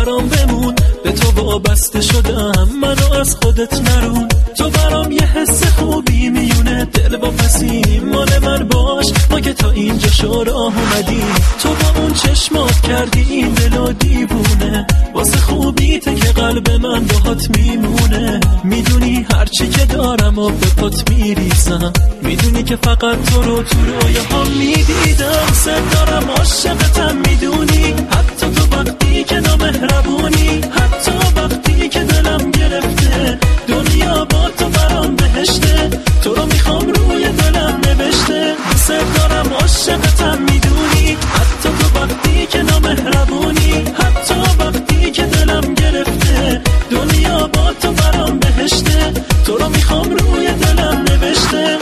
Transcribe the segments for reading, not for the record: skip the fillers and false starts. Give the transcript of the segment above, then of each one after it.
برام بمون، به تو وابسته شدم، منو از خودت نرون. تو برام یه حس خوبی میونه، دل با پسی مال من باش، ما که تا اینجا راه اومدیم. تو با اون چشمات کردی این دلو دیوونه، واسه خوبیته که قلب من باهات میمونه. میدونی هرچی که دارم و به پات میریزم، میدونی که فقط تو رو تو رویاهام میدیدم. سر دارم عاشقتم میدونی، حتی تو وقتی که نامهربونی، حتی وقتی که دلم گرفته، دنیا با تو برام بهشته. تو رو میخوام روی دلم نوشته. سر دارم عاشقتم میدونی، حتی تو وقتی که نامهربونی، حتی وقتی که دلم گرفته، دنیا با تو برام بهشته. تو رو میخوام روی دلم نوشته.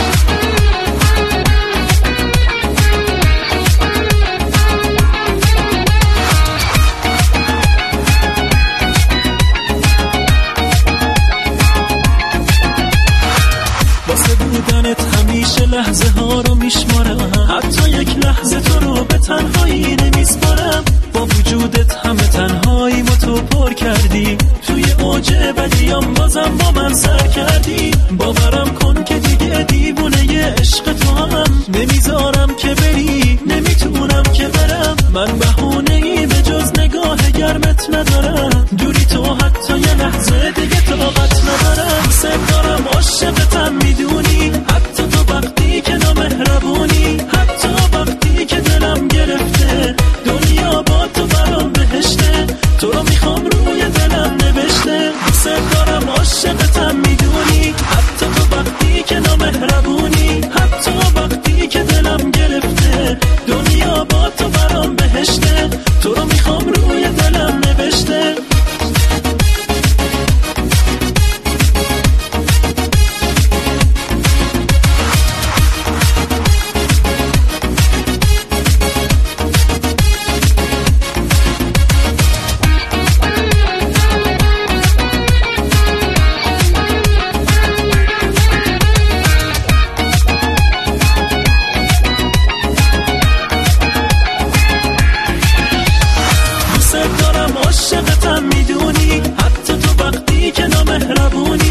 واسه بودنت همیشه لحظه ها رو میشمارم، حتی یک لحظه تو رو به تنهایی نمیسپارم. با وجودت همه تنهایی ما تو پر کردی، توی اوج بدیام بازم با من سر کردی. باورم کن که دیگه دیوونه ی عشق تو هم، نمیذارم که بری، نمیتونم که برم. من بهونه ای به جز نگاه گرمت ندارم، دوری تو حتی یه لحظه دیگه طاقت ندارم. سر دارم عاشقتم میدونی، حتی تو وقتی که نامهربونی، حتی وقتی که دلم گرفته، دنیا با تو برام بهشته. تو رو میخوام روی دلم نوشته. سر دارم عاشقتم میدونی، حتی تو وقتی که نامهربونی، حتی وقتی که دلم گرفته، دنیا با تو برام بهشته. تو رو میخوام روی دلم نوشته. عاشقتم میدونی، حتی تو وقتی که نامهربونی،